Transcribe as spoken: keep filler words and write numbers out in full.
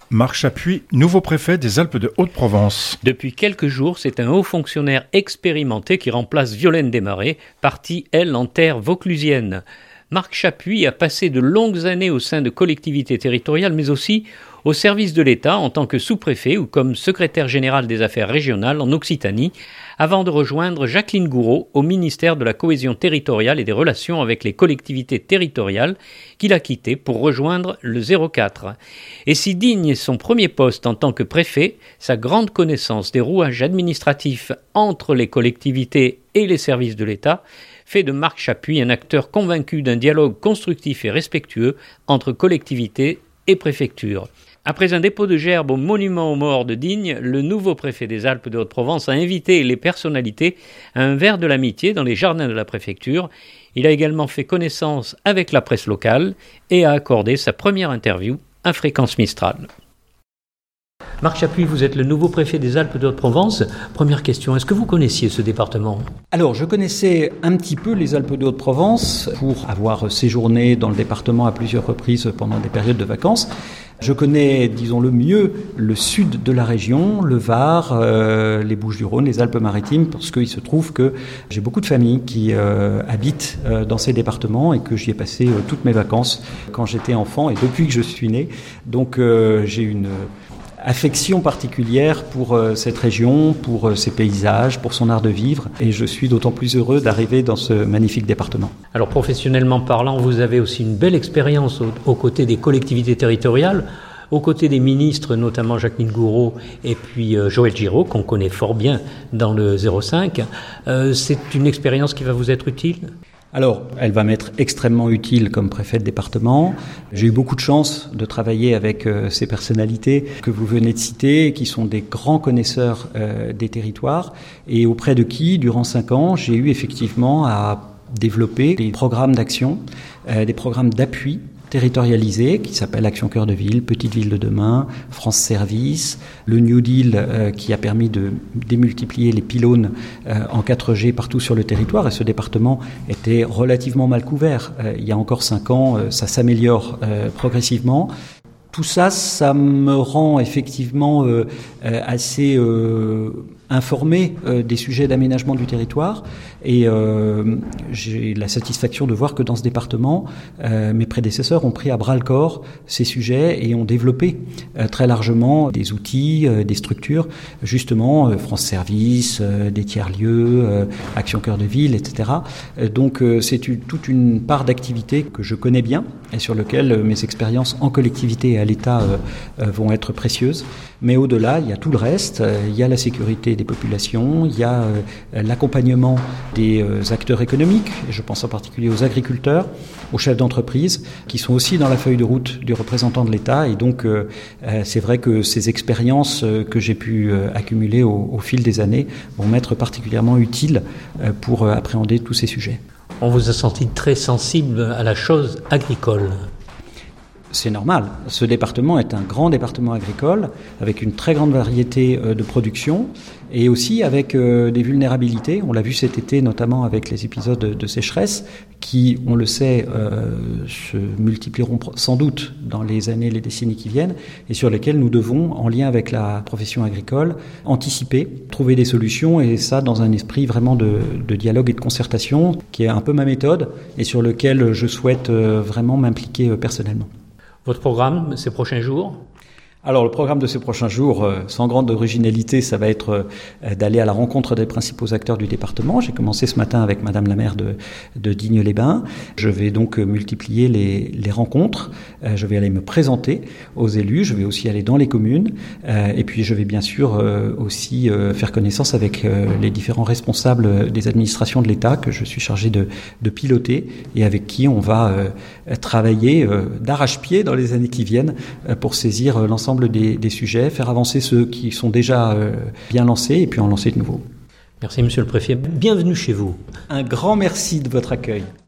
Marc Chapuis, nouveau préfet des Alpes de Haute-Provence. Depuis quelques jours, c'est un haut fonctionnaire expérimenté qui remplace Violaine Desmarais, partie, elle, en terre vauclusienne. Marc Chapuis a passé de longues années au sein de collectivités territoriales, mais aussi au service de l'État en tant que sous-préfet ou comme secrétaire général des affaires régionales en Occitanie, avant de rejoindre Jacqueline Gouraud au ministère de la Cohésion territoriale et des relations avec les collectivités territoriales, qu'il a quitté pour rejoindre le zéro quatre. Et si digne est son premier poste en tant que préfet, sa grande connaissance des rouages administratifs entre les collectivités et les services de l'État fait de Marc Chapuis un acteur convaincu d'un dialogue constructif et respectueux entre collectivités et préfectures. Après un dépôt de gerbes au monument aux morts de Digne, le nouveau préfet des Alpes de Haute-Provence a invité les personnalités à un verre de l'amitié dans les jardins de la préfecture. Il a également fait connaissance avec la presse locale et a accordé sa première interview à Fréquence Mistral. Marc Chapuis, vous êtes le nouveau préfet des Alpes de Haute-Provence. Première question, est-ce que vous connaissiez ce département ? Alors, je connaissais un petit peu les Alpes de Haute-Provence pour avoir séjourné dans le département à plusieurs reprises pendant des périodes de vacances. Je connais, disons-le mieux, le sud de la région, le Var, euh, les Bouches-du-Rhône, les Alpes-Maritimes, parce qu'il se trouve que j'ai beaucoup de familles qui euh, habitent euh, dans ces départements et que j'y ai passé euh, toutes mes vacances quand j'étais enfant et depuis que je suis né. Donc, euh, j'ai une affection particulière pour euh, cette région, pour euh, ses paysages, pour son art de vivre, et je suis d'autant plus heureux d'arriver dans ce magnifique département. Alors professionnellement parlant, vous avez aussi une belle expérience aux, aux côtés des collectivités territoriales, aux côtés des ministres, notamment Jacqueline Gouraud et puis euh, Joël Giraud, qu'on connaît fort bien dans le zéro cinq. Euh, c'est une expérience qui va vous être utile ? Alors, elle va m'être extrêmement utile comme préfet de département. J'ai eu beaucoup de chance de travailler avec euh, ces personnalités que vous venez de citer, qui sont des grands connaisseurs euh, des territoires et auprès de qui, durant cinq ans, j'ai eu effectivement à développer des programmes d'action, euh, des programmes d'appui territorialisé qui s'appelle Action Cœur de Ville, Petite Ville de demain, France Service, le New Deal euh, qui a permis de démultiplier les pylônes euh, en quatre G partout sur le territoire, et ce département était relativement mal couvert. Euh, il y a encore cinq ans, euh, ça s'améliore euh, progressivement. Tout ça, ça me rend effectivement euh, euh, assez euh, informé euh, des sujets d'aménagement du territoire, et euh, j'ai la satisfaction de voir que dans ce département, euh, mes prédécesseurs ont pris à bras-le-corps ces sujets et ont développé euh, très largement des outils, euh, des structures, justement euh, France Service, euh, des tiers-lieux, euh, Action Cœur de Ville, et cetera. Euh, donc euh, c'est une, toute une part d'activité que je connais bien et sur lequel euh, mes expériences en collectivité et à l'État euh, euh, vont être précieuses. Mais au-delà, il y a tout le reste. Euh, il y a la sécurité des populations, il y a euh, l'accompagnement des euh, acteurs économiques, et je pense en particulier aux agriculteurs, aux chefs d'entreprise, qui sont aussi dans la feuille de route du représentant de l'État. Et donc, euh, euh, c'est vrai que ces expériences euh, que j'ai pu euh, accumuler au, au fil des années vont m'être particulièrement utiles euh, pour euh, appréhender tous ces sujets. On vous a senti très sensible à la chose agricole. C'est normal. Ce département est un grand département agricole avec une très grande variété de production et aussi avec des vulnérabilités. On l'a vu cet été, notamment avec les épisodes de sécheresse qui, on le sait, euh, se multiplieront sans doute dans les années, les décennies qui viennent, et sur lesquels nous devons, en lien avec la profession agricole, anticiper, trouver des solutions, et ça dans un esprit vraiment de, de dialogue et de concertation qui est un peu ma méthode et sur lequel je souhaite vraiment m'impliquer personnellement. Votre programme, ces prochains jours ? Alors, le programme de ces prochains jours, euh, sans grande originalité, ça va être euh, d'aller à la rencontre des principaux acteurs du département. J'ai commencé ce matin avec Madame la maire de, de Digne-les-Bains. Je vais donc euh, multiplier les, les rencontres. Euh, je vais aller me présenter aux élus. Je vais aussi aller dans les communes. Euh, et puis, je vais bien sûr euh, aussi euh, faire connaissance avec euh, les différents responsables des administrations de l'État que je suis chargé de, de piloter et avec qui on va euh, travailler euh, d'arrache-pied dans les années qui viennent euh, pour saisir euh, l'ensemble Des, des sujets, faire avancer ceux qui sont déjà euh, bien lancés et puis en lancer de nouveaux. Merci Monsieur le Préfet, bienvenue chez vous. Un grand merci de votre accueil.